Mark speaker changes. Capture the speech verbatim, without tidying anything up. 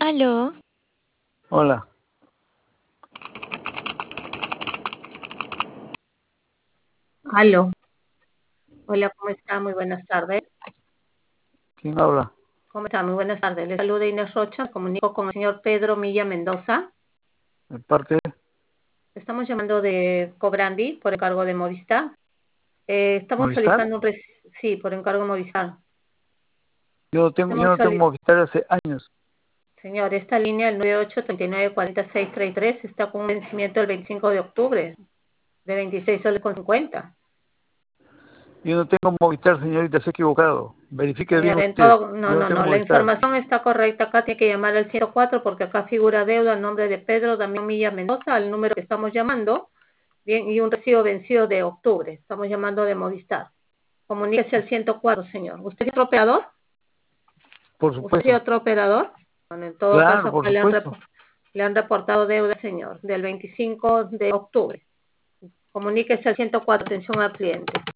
Speaker 1: Aló,
Speaker 2: Hola,
Speaker 3: Aló, hola, ¿cómo está? Muy buenas tardes.
Speaker 2: ¿quién habla?
Speaker 3: ¿Cómo está? Muy buenas tardes. Le saluda Inés Rocha, me comunico con el señor Pedro Milla Mendoza.
Speaker 2: ¿De parte?
Speaker 3: Estamos llamando de Cobrandi por encargo de Movistar. Eh, estamos
Speaker 2: ¿Movistar?
Speaker 3: solicitando un res... Sí, por encargo de Movistar.
Speaker 2: Yo no tengo, yo
Speaker 3: Estamos
Speaker 2: no tengo
Speaker 3: soli-
Speaker 2: Movistar hace años.
Speaker 3: Señor, esta línea, el nueve ocho tres nueve cuatro seis tres tres, está con un vencimiento el veinticinco de octubre, de veintiséis soles con cincuenta.
Speaker 2: Yo no tengo Movistar, señorita, se ha equivocado. Verifique bien
Speaker 3: Señor, en
Speaker 2: usted.
Speaker 3: todo, no,
Speaker 2: Yo no
Speaker 3: no,
Speaker 2: tengo
Speaker 3: no, la
Speaker 2: Movistar.
Speaker 3: información está correcta. Acá tiene que llamar al ciento cuatro porque acá figura deuda a nombre de Pedro Damián Milla Mendoza, al número que estamos llamando, bien, y un recibo vencido de octubre. Estamos llamando de Movistar. Comuníquese al ciento cuatro, señor. ¿Usted es otro operador?
Speaker 2: Por
Speaker 3: ¿Usted es
Speaker 2: supuesto.
Speaker 3: otro operador? Bueno, en todo caso,
Speaker 2: Claro, por
Speaker 3: acá le han,
Speaker 2: supuesto.
Speaker 3: repo- le han reportado deuda, señor, del veinticinco de octubre. Comuníquese al ciento cuatro, atención al cliente.